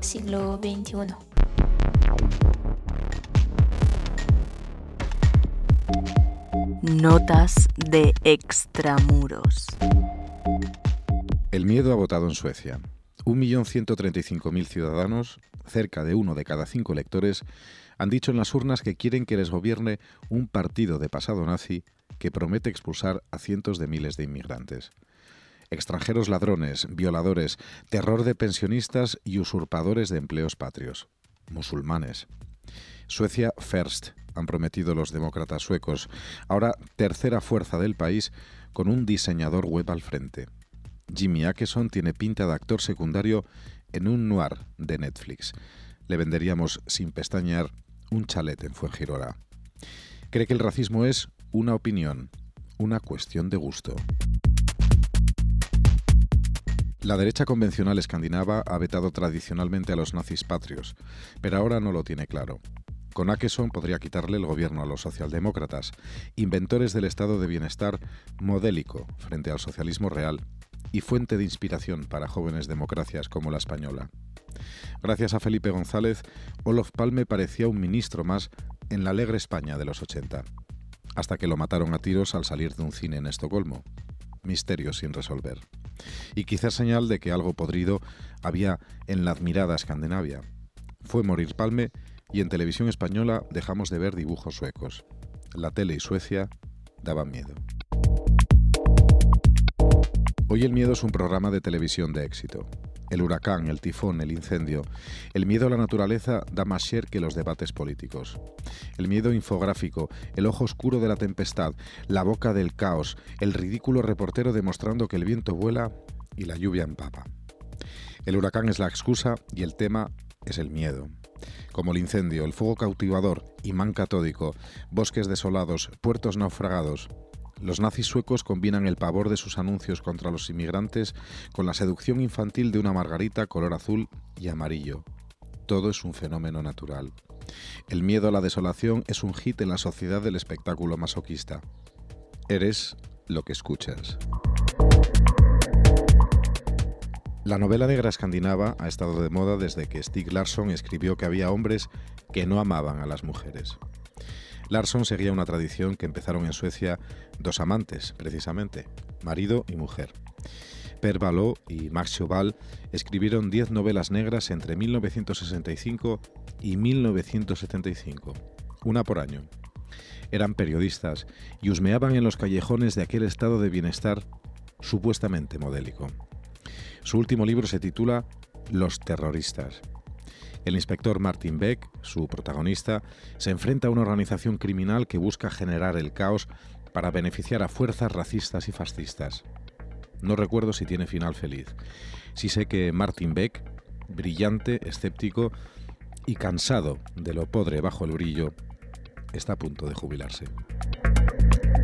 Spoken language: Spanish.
siglo XXI. Notas de extramuros. El miedo ha votado en Suecia. 1.135.000 ciudadanos, cerca de 1 de cada 5 electores, han dicho en las urnas que quieren que les gobierne un partido de pasado nazi que promete expulsar a cientos de miles de inmigrantes. Extranjeros ladrones, violadores, terror de pensionistas y usurpadores de empleos patrios. Musulmanes. Suecia First, han prometido los demócratas suecos, ahora tercera fuerza del país con un diseñador web al frente. Jimmy Åkesson tiene pinta de actor secundario en un noir de Netflix. Le venderíamos sin pestañear un chalet en Fuengirola. Cree que el racismo es una opinión, una cuestión de gusto. La derecha convencional escandinava ha vetado tradicionalmente a los nazis patrios, pero ahora no lo tiene claro. Con Åkesson podría quitarle el gobierno a los socialdemócratas, inventores del estado de bienestar modélico frente al socialismo real y fuente de inspiración para jóvenes democracias como la española. Gracias a Felipe González, Olof Palme parecía un ministro más en la alegre España de los 80, hasta que lo mataron a tiros al salir de un cine en Estocolmo. Misterio sin resolver. Y quizás señal de que algo podrido había en la admirada Escandinavia. Fue morir Palme y en televisión española dejamos de ver dibujos suecos. La tele y Suecia daban miedo. Hoy el miedo es un programa de televisión de éxito. El huracán, el tifón, el incendio. El miedo a la naturaleza da más share que los debates políticos. El miedo infográfico, el ojo oscuro de la tempestad, la boca del caos, el ridículo reportero demostrando que el viento vuela y la lluvia empapa. El huracán es la excusa y el tema es el miedo. Como el incendio, el fuego cautivador, imán catódico, bosques desolados, puertos naufragados. Los nazis suecos combinan el pavor de sus anuncios contra los inmigrantes con la seducción infantil de una margarita color azul y amarillo. Todo es un fenómeno natural. El miedo a la desolación es un hit en la sociedad del espectáculo masoquista. Eres lo que escuchas. La novela negra escandinava ha estado de moda desde que Stieg Larsson escribió que había hombres que no amaban a las mujeres. Larsson seguía una tradición que empezaron en Suecia dos amantes, precisamente, marido y mujer. Per Wahlöö y Max Sjöwall escribieron 10 novelas negras entre 1965 y 1975, una por año. Eran periodistas y husmeaban en los callejones de aquel estado de bienestar supuestamente modélico. Su último libro se titula Los terroristas. El inspector Martin Beck, su protagonista, se enfrenta a una organización criminal que busca generar el caos para beneficiar a fuerzas racistas y fascistas. No recuerdo si tiene final feliz. Sí sé que Martin Beck, brillante, escéptico y cansado de lo podre bajo el brillo, está a punto de jubilarse.